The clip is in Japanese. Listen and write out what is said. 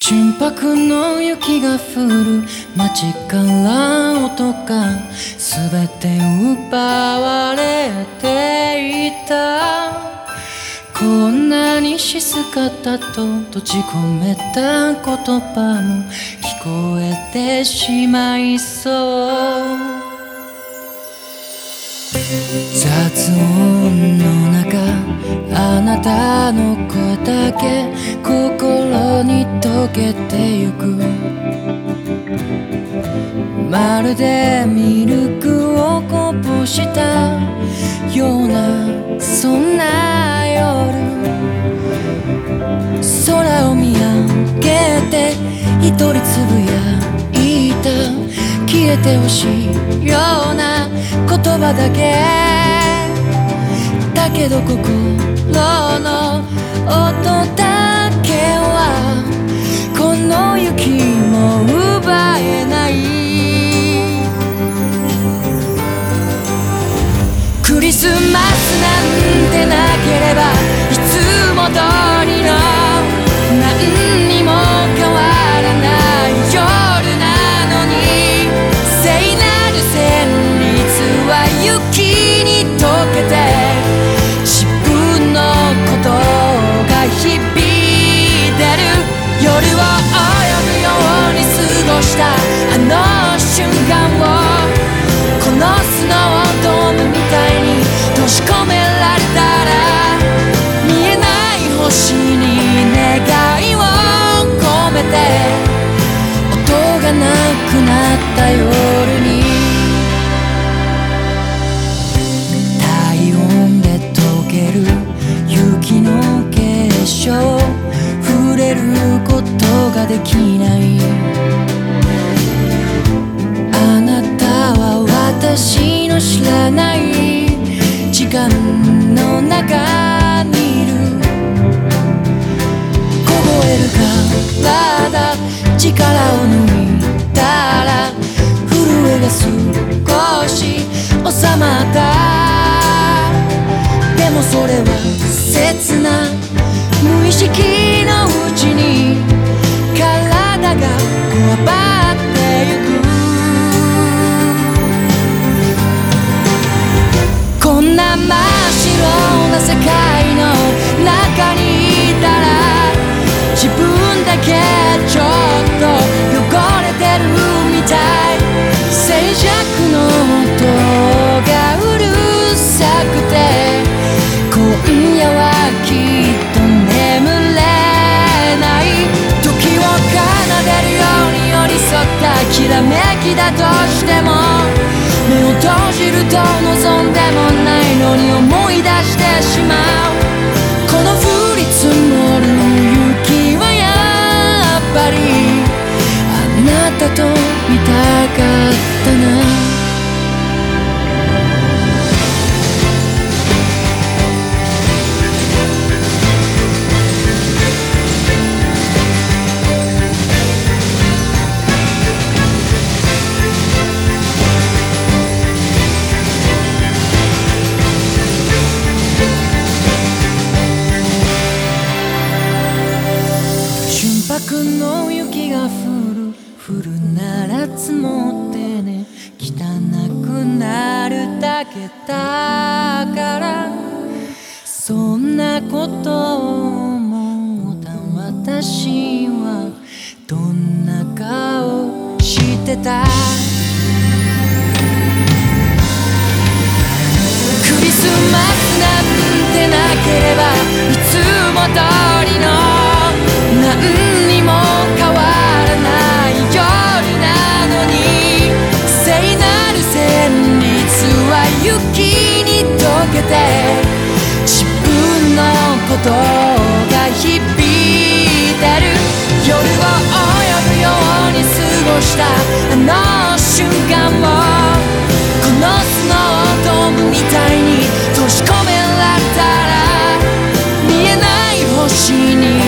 純白の雪が降る街から音が全て奪われていた。こんなに静かだと閉じ込めた言葉も聞こえてしまいそう。雑音の中あなたの声だけ心に溶けてゆく。まるでミルクをこぼしたようなそんな夜、空を見上げて一人つぶやいた。消えてほしいような言葉だけだけど心の音だけはこの雪も奪えない。クリスマスなんてなければいつも通りの何にも変わらない夜なのに、聖なる旋律は雪に溶けて自分のことが響いてる。夜を泳ぐように過ごしたあの瞬間をこのスノードームみたいに閉じ込められたら、見えない星に願いを込めて音がなくなった夜に、体温で溶ける雪の結晶触れることができない。あなたは私の知らない時間の中にいる。凍える体力を抜いたら震えが少し収まった。でもそれは切な無意識のうちに体がこわばってゆく。こんな真っ白な世界の中にいたら自分だけちょっと汚れてるみたい。静寂の音がうるさくて今夜はきっと眠れない。時を奏でるように寄り添ったきらめきだとしても目を閉じると望んでもないのに思い出してしまう。この降り積もる雪はやっぱりあなたと見たかったな。純白の雪が降るなら積もってね、汚くなるだけだから。そんなことを思った私はどんな顔してた。クリスマスなんてなければいつも通りの何にも変わらない夜なのに、聖なる旋律は雪に溶けて自分のことが響いてる。夜を泳ぐように過ごしたあの瞬間をこのスノードームみたいに閉じ込められたら見えない星に